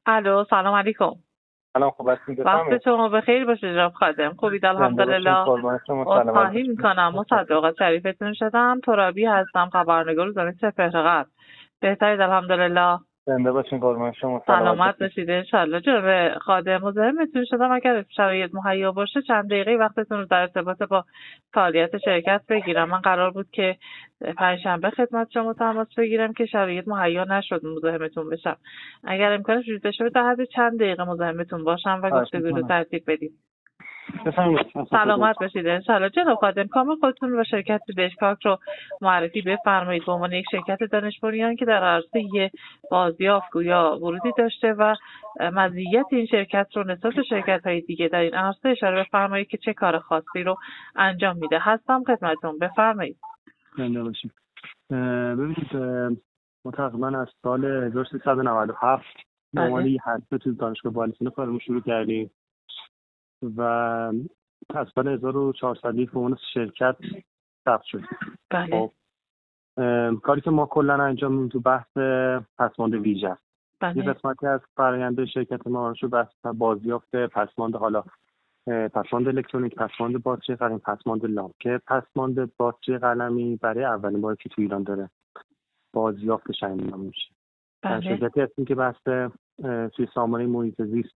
الو، سلام علیکم. سلام، خوب هستید؟ وقت شما بخیر باشه جناب خادم. خوبید؟ الحمدلله. عذرخواهی میکنم مصدق شریفتون شدم. ترابی هستم، خبرنگار روزنامه سپهر. بهترید الحمدلله. زنده باشین، قربان شما. سلامت باشید ان شاءالله. جناب خادم مزاحمتون شدم، اگر شرایط مهیا باشه چند دقیقه وقتتون رو در ارتباط با فعالیت شرکت بگیرم. من قرار بود که پنجشنبه خدمت شما تماس بگیرم که شرایط مهیا نشد مزاحمتون بشم. اگر امکانش وجود داشته در حد چند دقیقه مزاحمتون باشم و گفتگو رو ترتیب بدیم. سلامت باشید ان شاءالله. جناب خادم کامل خودتون و شرکت دشکاک رو معرفی بفرمایید به عنوان یک شرکت دانش بنیان که در عرصه بازیافت گویا ورودی داشته و مزیت این شرکت رو نسبت به شرکت‌های دیگه در این عرصه اشاره بفرمایید که چه کار خاصی رو انجام میده. هستم خدمتتون، بفرمایید. زنده باشید. ببینید ما تقریبا از سال 1397 به عنوان یک حرفه تو دانشگاه بالستون کارمون شروع کردیم و از سال 1400 به عنوان شرکت ثبت شد. بله. کاری که ما کلا انجام میدیم تو بحث پسماند ویژه است. یه قسمتی از فرآیند شرکت ما رو بحث بازیافت پسماند، حالا پسماند الکترونیک، پسماند باتری قلمی، پسماند لامپ که پسماند باتری قلمی برای اولین باری که تو ایران داره بازیافتش انجام میشه. بله. شرکتی هستیم که بحث توی سامانه محیط زیست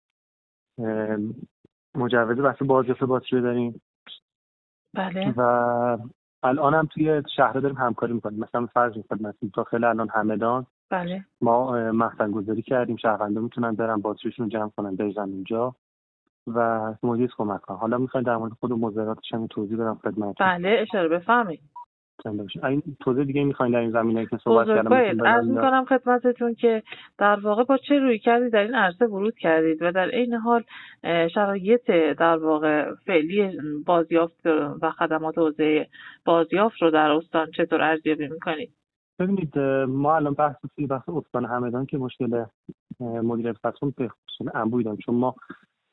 مجوز بحث بازیافت باتری داریم. بله. و الان هم توی شهر داریم همکاری میکنیم. مثلا فرض کنید داخل الان همدان بله ما مخزن گذاری کردیم، شهروندا میتونن برن باتریشون جمع کنن بریزن اونجا و مدیر کمک کنن. حالا میخواین در مورد خود مزرعاتش هم توضیح بدم خدمتتون؟ بله اشاره بفرمایید. این توضیح دیگه میخواین در این زمینه که صحبت کردم؟ عرض میکنم خدمتتون که در واقع با چه روی کردید در این عرصه ورود کردید و در این حال شرایط در واقع فعلی بازیافت و خدمات حوزه بازیافت رو در استان چطور ارزیابی میکنید؟ ببینید ما الان بحث استان همدان که مشکل مدیریت پسماند به خصوص انبوی داریم، چون ما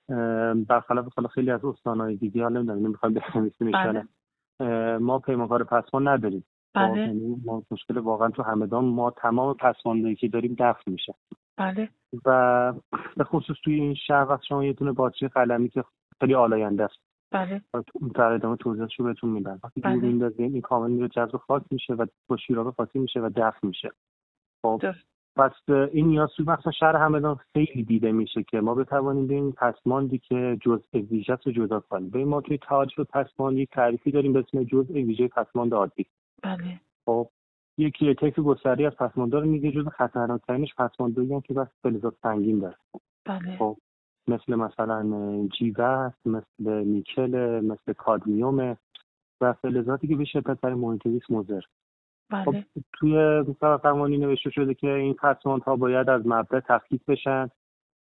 برخلاف خیلی از استان‌های دیگه حالا نمیخوایم بفهمیم ما پیمانکار پسماند نداریم. بله. ما مشکل واقعا تو همدان ما تمام پسماندی که داریم دفن میشه. بله. و به خصوص توی این شهر وقت شما یه دونه باتری قلمی که خیلی آلاینده است. بله. در ادامه توضیحاتشو بهتون میدم. وقتی دور میندازیم این کامل میره جذب خاک میشه و با شیرابه قاطی میشه و دفن میشه. خب پس این نیاز توی مثلا شهر همدان خیلی دیده میشه که ما بتوانیم به این پسماندی که جزء ویژه رو جدا کنیم. ببین ما توی تعریف پسماند یک تعریفی داریم به اسم جزء ویژه پسماند عادی. بله. خب یکی تیپ گستری از پسماندها رو میگه جزء خطرناک‌ترینش پسماندهایی که بس فلزات سنگین داره. بله. خب مثلا جیوه است، مثل نیکل، مثل کادمیوم و فلزاتی که به شدت برای محیط زیست مضر. بله. خب توی قوانین نوشته شده که این پسماندها باید از مبدا تفکیک بشن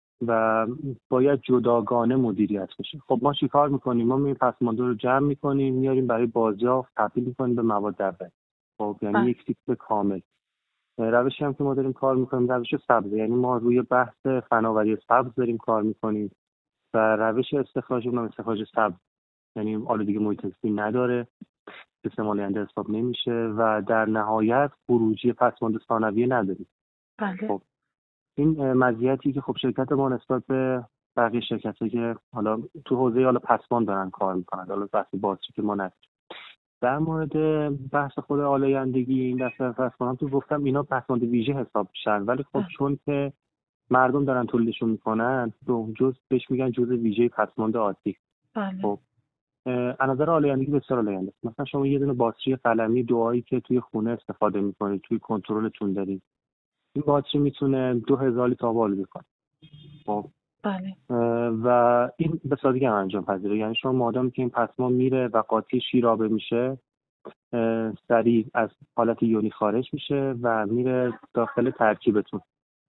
و باید جداگانه مدیریت بشه. خب ما چیکار میکنیم؟ ما این پسماندها رو جمع میکنیم، میاریم برای بازیافت تبدیل میکنیم به مواد اولیه. خب یعنی یک سیستم کامل. روشی هم که ما داریم کار میکنیم روش سبز، یعنی ما روی بحث فناوری سبز داریم کار میکنیم و روش استخراج اونم استخراج سبز، یعنی آلودگی محیط زیستی نداره، سیستم آلاینده حساب نمیشه و در نهایت خروجی پسماند ثانویه نداریم. بله. خب این مزیتی که خب شرکت ما نسبت به بقیه شرکتایی که حالا تو حوزه حالا پسماند دارن کار میکنن، حالا بحث باتری که ما نداریم. در مورد بحث خود آلایندگی این دسته پسماند تو گفتم اینا پسماند ویژه حساب میشن، ولی خب چون که مردم دارن تولیدشون میکنن جز بهش میگن جزء ویژه پسماند عادی. بله. خب از نظر آلایندگی بسیار آلاینده است. مثلا شما یه دونه باتری قلمی دعایی که توی خونه استفاده میکنید، توی کنترلتون دارید، این باتری میتونه 2000 لیتر آب آلوده کنه. خب بله. و این به سادگی هم انجام پذیره. یعنی شما مادامی که این پسماند میره و قاطی شیرابه میشه، سریع از حالت یونی خارج میشه و میره داخل ترکیبتون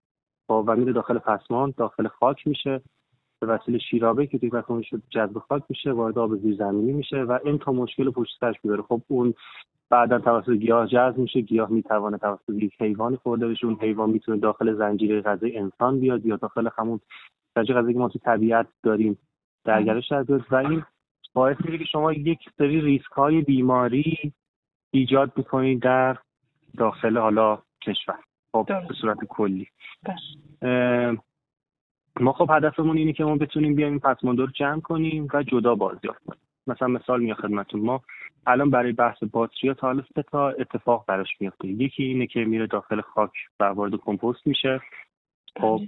و میره داخل پسماند، داخل خاک میشه به وسیله شیرابه که توی پسماند شد جذب خاک میشه، وارد آب زیرزمینی میشه و این تا مشکل پشت سرش میاره. خب اون بعدا توسط گیاه جذب میشه، گیاه میتونه توسط یک حیوان خورده بشه، اون حیوان میتونه داخل زنجیره غذایی انسان بیاد یا داخل همون زنجیره غذایی که ما تو طبیعت داریم درگرش در بیاد و این باعث میشه که شما یک سری ریسک‌های بیماری ایجاد میکنید در داخل حالا کشور. خب به صورت کلی ما خب هدفمون اینه که ما بتونیم بیایم این پسماندها رو جمع کنیم و جدا بازیافت کنیم. مثلا مثال میاد خدمتتون، ما الان برای بحث باتری تا حالا 3 تا اتفاق براش میفته. یکی اینه که میره داخل خاک و وارد کمپوست میشه، خب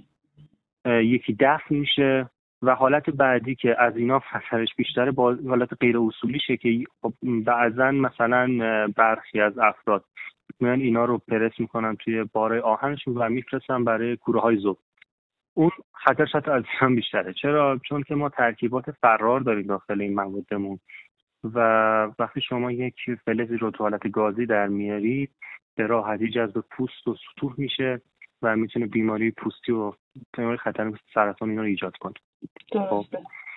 یکی دفن میشه و حالت بعدی که از اینا خطرش بیشتره با حالت غیر اصولیشه که خب بعضن مثلا برخی از افراد میان اینا رو پرس میکنن توی باره آهنشون و میفرستن برای کوره های ذوب. اون خطرش حتی از هم بیشتره. چرا؟ چون که ما ترکیبات فرار داریم داخل این موادمون و وقتی شما یک فلزی رو تو حالت گازی در میارید به راحتی جذب پوست و سطوح میشه و میتونه بیماری پوستی و بیماری خطرناک سرطان اینا رو ایجاد کنه. درسته.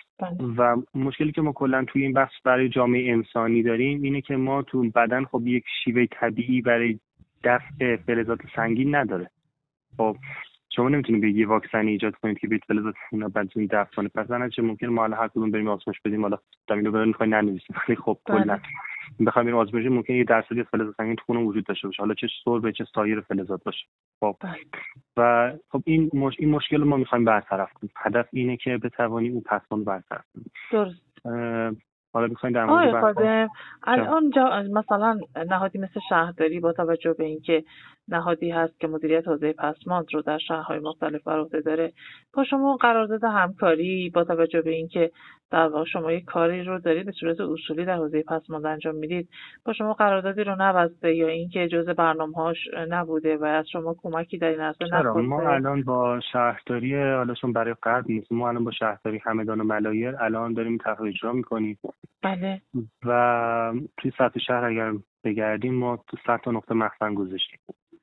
و مشکلی که ما کلا توی این بحث برای جامعه انسانی داریم اینه که ما تو بدن خب یک شیوه طبیعی برای دفع فلزات سنگین نداره. خب شما نمیتونید به یه واکسن ایجاد کنید که بیت فلزات اینا بدون دفع کنه. پس چه ممکن ما هر کدوم بریم آزمایش بدیم، حالا زمینو بریم میخواین ننویسیم، ولی خب کلا بخوایم بریم آزمایش ممکن یه درصدی از فلزات سنگین تو خون وجود داشته باشه، حالا چه سرب چه سایر فلزات باشه. خب و خب این مشکل ما میخوایم برطرف کنیم. هدف اینه که بتوانیم اون پسماند برطرف کنیم. درست. حالا بخواید در مورد الان مثلا نهادی مثل شهرداری با توجه به اینکه نهادی هست که مدیریت حوزه پسماند رو در شهرهای مختلف بر عهده داره، با شما قرارداد همکاری با توجه به اینکه در واقع شما یک کاری رو دارید به صورت اصولی در حوزه پسماند انجام میدید، با شما قراردادی رو نبسته یا اینکه جزء برنامه‌هاش نبوده و از شما کمکی در این عرصه نخواسته؟ ما الان با شهرداری، حالا چون برای قرض نیست، ما الان با شهرداری همدان و ملایر الان داریم تحقیق اجرا می‌کنیم. بله. و توی سطح شهر اگر بگردیم ما تو 100 تا نقطه مخزن گذاشتیم.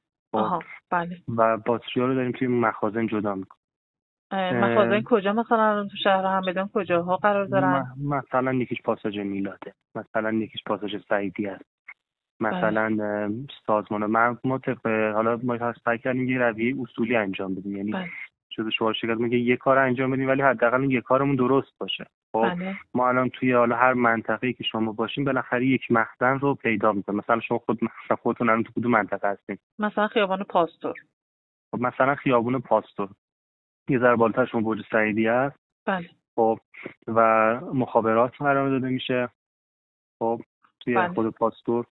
بله. و باتری‌ها رو داریم توی مخازن جدا می‌کنیم. مخازن کجا مثلا الان تو شهر همدان کجاها قرار دارن؟ مثلا یکیش پاساژ میلاده، مثلا یکیش پاساژ سعیدی است، مثلا سازمان ما حالا ما سعی کردیم یه رویه اصولی انجام بدیم، یعنی چیز شعار شرکت میگه یه کار انجام بدیم ولی حداقل یه کارمون درست باشه. خب ما الان توی حالا هر منطقه‌ای که شما باشین بالاخره یک مخزن رو پیدا می‌کنید. مثلا شما خودتون الان تو کدوم منطقه هستین؟ مثلا خیابان پاستور. خب مثلا خیابون پاستور یه ذره بالاتر شما برج سعیدی است. بله. خب و مخابرات قرار داده میشه. خب توی خود پاستور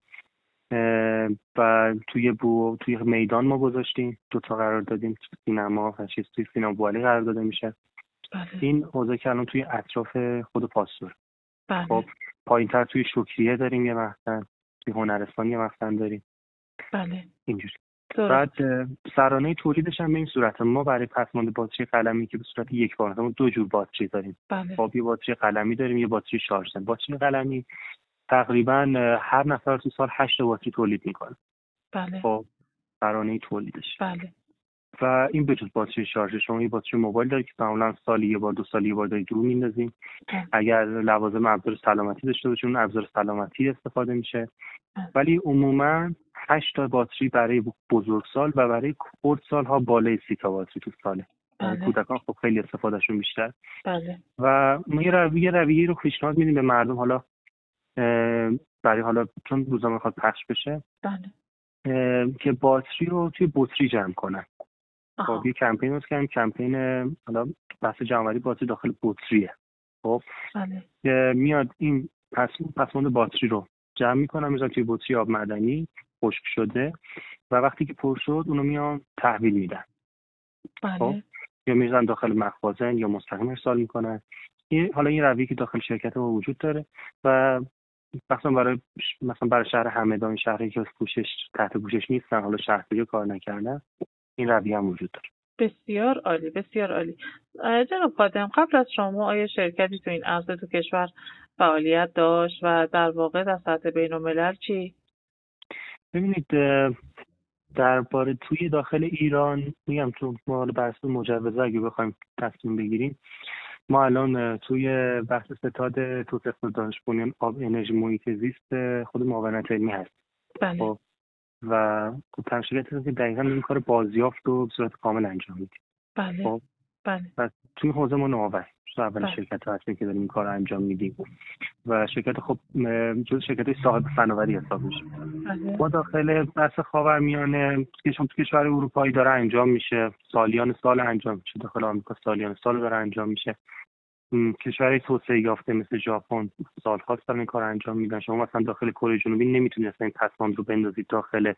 و توی میدان ما گذاشتیم 2 تا قرار دادیم، سینما و چیز توی سینما بوالی قرار داده میشه. بله. این حوزه که الان توی اطراف خود پاستور. بله. خب پایین‌تر توی شکریه داریم یه مخزن، توی هنرستان یه مخزن داریم. بله. اینجوری. بعد سرانه تولیدش هم به این صورته. ما برای پسماند باتری قلمی که به صورت یک بار، ما 2 جور باتری داریم. بله. خب یه باتری قلمی داریم، یه باتری شارژ. باتری قلمی تقریبا هر نفر تو سال 8 باتری تولید میکنه. بله. خب سرانه تولیدش. بله. و این به جز باتری شارژ، شما یه باتری موبایل دارید که معمولا سالی یه بار 2 سال یه بار دارید رو میندازین. اگر لوازم ابزار سلامتی داشته باشین اون ابزار سلامتی استفاده میشه. ولی عموما 8 تا باتری برای بزرگسال و برای خردسال ها بالای 30 تا باتری تو ساله. کودکان خب خیلی استفادهشون بیشتر. بله. و ما یه رویه رو پیشنهاد میدیم به مردم، حالا برای حالا چون روزنامه میخواد پخش بشه. بله. که باتری رو توی بطری جمع کنن. خب یه کمپین هست که کمپین حالا بحث جمع‌آوری باتری داخل بطریه. خب بله. میاد این پسماند باتری رو جمع میکنن، میذارن توی بطری آب معدنی خشک شده و وقتی که پر شد اونو میان تحویل میدن. بله. خب یا میذارن داخل مخازن یا مستقیم ارسال میکنن. حالا این رویه که داخل شرکت ما وجود داره و مثلا برای شهر همدان، شهری که تحت پوشش نیستن، حالا شهرداری کار نکردن، این رویه هم وجود داره. بسیار عالی، بسیار عالی. جناب خادم، قبل از شما آیا شرکتی تو این عرصه تو کشور فعالیت داشت و در واقع در سطح بین‌الملل چی؟ ببینید درباره توی داخل ایران میگم چون ما بحث مجوزه اگه بخوایم تصمیم بگیریم، ما الان توی بحث ستاد توسعه دانش بنیان آب انرژی محیط زیست خود معاونت علمی هست. بله. خب و تشکیلات هست که دقیقاً این کار بازیافت رو به صورت کامل انجام میده. بله. خب بله. و توی حوزه ما نوآور اول شرکت هستیم که داریم این کار انجام میدیم و شرکت خب جز شرکت صاحب فناوری حساب میشه. ما داخل بحث خاورمیانه که شما تو کشور اروپایی داره انجام میشه، سالیان سال انجام میشه، داخل آمریکا سالیان سال داره انجام میشه. کشورهای توسعه یافته مثل ژاپن سال‌هاست این کار انجام میدن. شما مثلا داخل کره جنوبی نمیتونید اصلا این پسماند رو بندازید داخل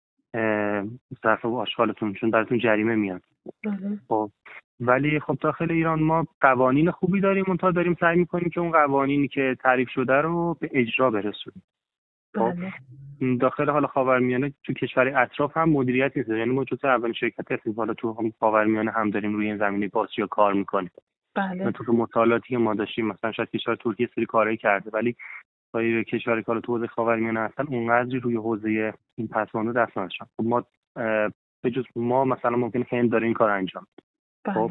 ظرف آشغالتون، چون براتون جریمه میاد. خب ولی خب داخل ایران ما قوانین خوبی داریم، اونتا داریم سعی میکنیم که اون قوانینی که تعریف شده رو به اجرا برسونیم. خب داخل حالا خاورمیانه تو کشور اطراف هم مدیریت نیست، یعنی ما جزو اولین شرکت هستیم حالا تو هم خاورمیانه هم داریم روی این زمینه بازی‌ها کار میکنیم. بله. تو مطالعاتی که ما داشتیم مثلا شاید کشور ترکیه سری کارایی کرده، ولی برای کشوری که تو حوزه خاورمیانه هستن اونقدری روی حوزه این پسماندو دست نداشتن. خب ما به جز ما مثلا ممکنه هند داره این کار انجام. خب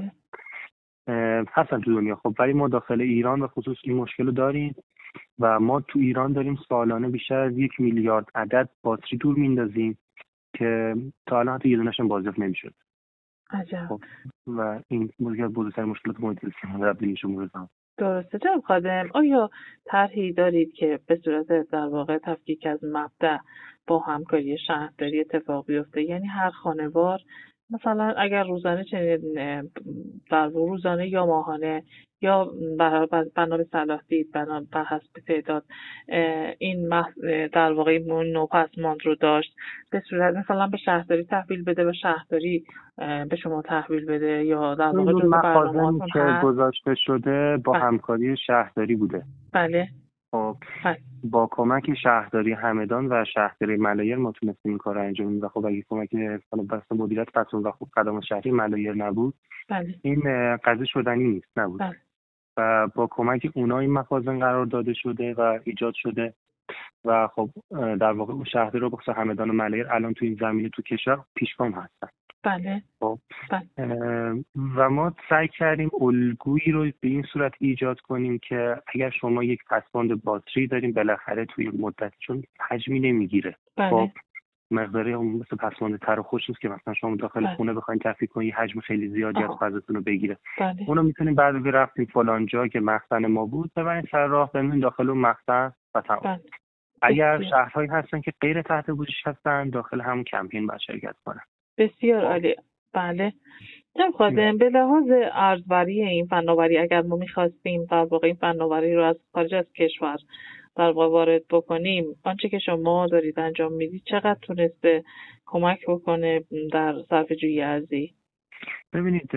هستن تو دنیا. خب ولی ما داخل ایران و خصوص این مشکل رو داریم و ما تو ایران داریم سالانه بیشتر از 1 میلیارد عدد باتری دور میندازیم که تا الان حتی یه دونه‌ش هم بازیافت نمی‌شد. عجب. خب و این بزرگترین مشکلات محیط زیست تبدیلش می‌کنه. درسته جناب خادم. آیا طرحی دارید که به صورت در واقع تفکیک از مبدأ با همکاری شهرداری اتفاق بیفته؟ یعنی هر خانوار مثلا اگر روزانه چنین در روزانه یا ماهانه یا بنا به صلاح دید بنا بر حسب تعداد این در واقع این نوع پسماند رو داشت، به صورت مثلا به شهرداری تحویل بده و شهرداری به شما تحویل بده، یا در واقع جزء برنامه‌هاتون که گذاشته شده با همکاری شهرداری بوده. بله. خب با کمک شهرداری همدان و شهرداری ملایر ما تونستیم این کار رو انجام بدیم و خب اگه کمک بحث مدیریت پسماند و خب خدمات شهری ملایر نبود این قضیه شدنی نیست نبود. و با کمک اونا این مخازن قرار داده شده و ایجاد شده و خب در واقع شهرداری رو بخصوص همدان و ملایر الان تو این زمینه تو کشور پیشگام هستن. بله. خب و ما سعی کردیم الگویی رو به این صورت ایجاد کنیم که اگر شما یک پسماند باتری داریم بالاخره توی مدت چون حجمی نمیگیره. خب مقداری مثل پسماند تر و خوش نیست که مثلا شما داخل خونه بخواید تفکیک کنید حجم خیلی زیادی از فضاتون رو بگیره. اونو میتونیم بعد برفتیم فلان جا که مخزن ما بود ببرین سر راه بمونید داخل اون مخزن و تمام. اگر شهرهایی هستن که غیر تحت پوشش هستن داخل همون کمپین باید شرکت کنن. بسیار عالی. بله. جناب خادم به لحاظ ارزبری این فناوری اگر ما می‌خواستیم در واقع این فناوری رو از خارج از کشور در واقع وارد بکنیم، آنچه که شما دارید انجام میدید چقدر تونسته کمک بکنه در صرفه‌جویی ارزی؟ ببینید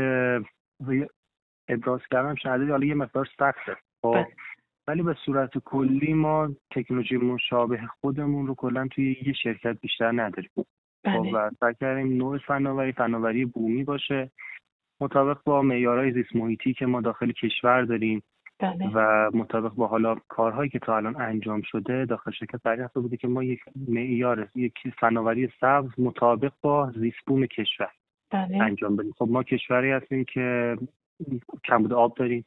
ابراز کردم شاید حالا یه مقدار سخته. خب ولی به صورت کلی ما تکنولوژی مشابه خودمون رو کلا توی یه شرکت بیشتر نداریم. و سعی کردیم نوع فناوری بومی باشه مطابق با معیارهای زیست محیطی که ما داخل کشور داریم. و مطابق با حالا کارهایی که تا الان انجام شده داخل شرکت دریافت بوده که ما یک معیار یک فناوری سبز مطابق با زیست بوم کشور انجام بدیم. خب ما کشوری هستیم که کمبود آب داریم.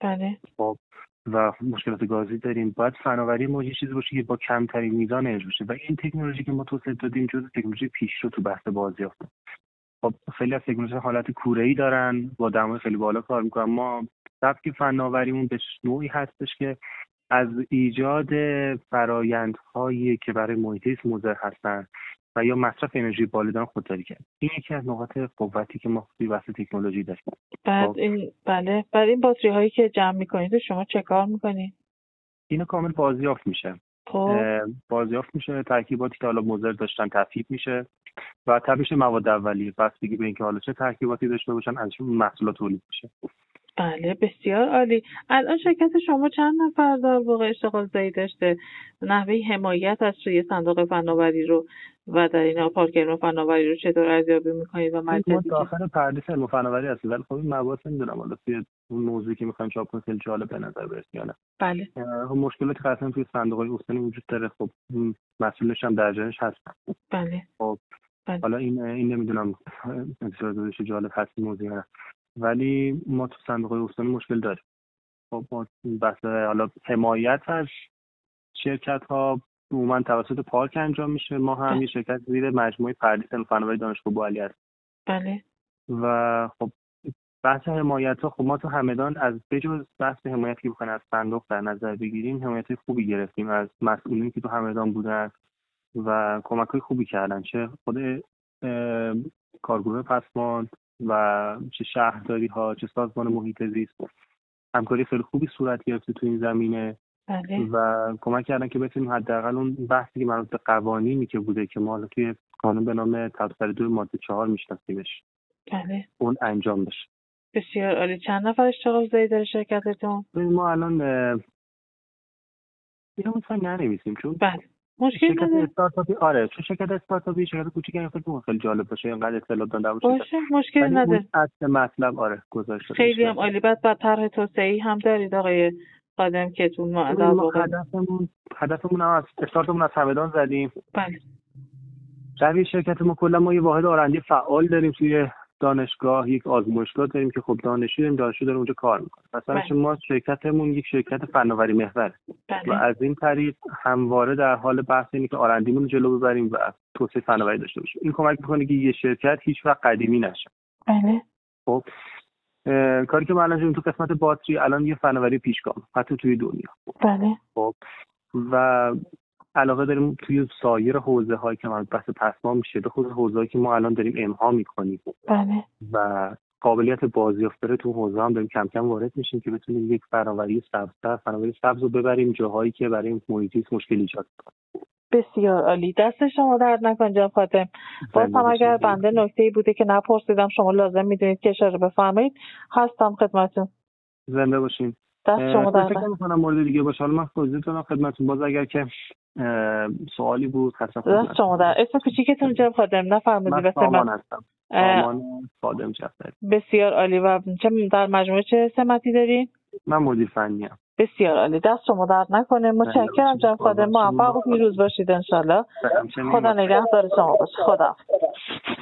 خب و مشکلات گازی داریم. باید فناوری ما یه چیزی باشه که با کمترین میزان انرژی باشه و این تکنولوژی که ما توسعه دادیم جزو تکنولوژی پیشرو تو بحث بازیافت. خب خیلی از تکنولوژی حالت کوره‌ای دارن با دمای خیلی بالا کار میکنن. ما سبک فناوریمون به نوعی هستش که از ایجاد فرآیندهایی که برای محیط زیست مضر هستن و یا مصرف انرژی بالا دارن خودداری کرد. این یکی از نقاط قوتی که ما توی بحث تکنولوژی داریم. بعد این باتری هایی که جمع میکنید شما چه کار میکنید؟ اینو کامل بازیافت میشه. بازیافت میشه، ترکیباتی که حالا مضر داشتن تفکیک میشه و تبدیل مواد اولیه. پس دیگه به اینکه حالا چه ترکیباتی داشته باشن ازشون محصولات تولید میشه. بله بسیار عالی. الان شرکت شما چند نفر در واقع اشتغال زایی داشته؟ نحوه حمایت از سوی صندوق فناوری رو و در این پارک فناوری رو چطور ارزیابی می‌کنید و مرکزی ما داخل پردیس علم فناوری هستیم ولی خب این مباحث نمیدونم حالا توی اون موضوعی که می‌خوایم چاپ کنیم خیلی جالب به نظر برسه یا نه. بله. مشکلاتی قطعا توی صندوق‌های استانی وجود داره. خب مسئولش هم در جایش هستن. بله. خب حالا این نمیدونم انتظارش جالب هست موضوع نه. ولی ما تو صندوق‌های استانی مشکل داریم. خب ما بحث حالا حمایت از شرکت‌ها عموما توسط پارک انجام میشه. ما هم یه شرکت زیر مجموعه پردیس علم فناوری دانشگاه بوعلی هست. بله. و خب بحث حمایت‌ها، خب ما تو همدان از بجز بحث حمایتی که بخوایم از صندوق در نظر بگیریم، حمایت خوبی گرفتیم از مسئولینی که تو همدان بودن و کمک‌های خوبی کردن، چه خود کارگروه پسماند و چه شهرداری‌ها، چه سازمان محیط زیست. همکاری خیلی خوبی صورت گرفته تو این زمینه. بله. و کمک کردن که بتونیم حداقل اون بحثی که مربوط به قوانینی که بوده که ما توی قانون به نام تبصره 2 ماده 4 میشناسیمش، بله. اون انجام بشه. بسیار عالی. چند نفر اشتغال زایی داره شرکتتون؟ ما الان اینو مثلا ننویسیم چون بله. مشکل شرکت نداره. استارتاپی، آره چون شرکت استارتاپی شرکت کوچیکی خیلی جالب باشه، اینقدر اطلاعات داده باشه مشکلی نداره. اصل مطلب آره گذاشته خیلی هم عالی. بعد طرح توسعه‌ای هم دارید آقای خادم که تون ما در واقع هدفمون از استارتمون از همدان زدیم. بله. روی شرکت ما کلا ما یه واحد آرندی فعال داریم توی دانشگاه، یک آزمایشگاه داریم که خب دانشجو داره اونجا کار میکنه. مثلا بله. ما شرکتمون یک شرکت فناوری محوره. بله. و از این طریق همواره در حال بحث اینه که آرندیمون رو جلو ببریم و توسعه فناوری داشته باشیم. این کمک میکنه که یه شرکت هیچ وقت قدیمی نشه. بله. خب کاری که ما الان داریم تو قسمت باتری الان یه فناوری پیشگام حتی توی دنیا. بله. خب و علاقه داریم توی سایر حوزه هایی که من بحث پسماند میشه، به خصوص حوزه هایی که ما الان داریم امها میکنیم. بله. و قابلیت بازیافت داره تو حوزه هم داریم کم کم وارد میشیم که بتونیم یک فناوری سبز رو ببریم جاهایی که برای محیط زیست مشکل ایجاد کنه. بسیار عالی. دست شما درد نکنه جناب خادم. باز هم اگر بنده نکته‌ای بوده که نپرسیدم شما لازم میدونید که اشاره بفرمایید، هستم خدمتتون. زنده باشین. دست شما درد فکر می‌کنم مورد دیگه باشه، حالا من توضیح دادم خدمتتون، باز اگر که سوالی بود دست شما در. اسم کوچیکتون جناب خادم نفرمودید؟ من سامان هستم. سامان خادم جعفری. بسیار عالی. و چه در مجموعه چه سمتی دارین؟ من مدیر فنی ام. بسیار عالی. دست شما درد نکنه. متشکرم جناب خادم. موفق و پیروز باشید ان شاءالله. خدا نگهدار شما باشه. خدا.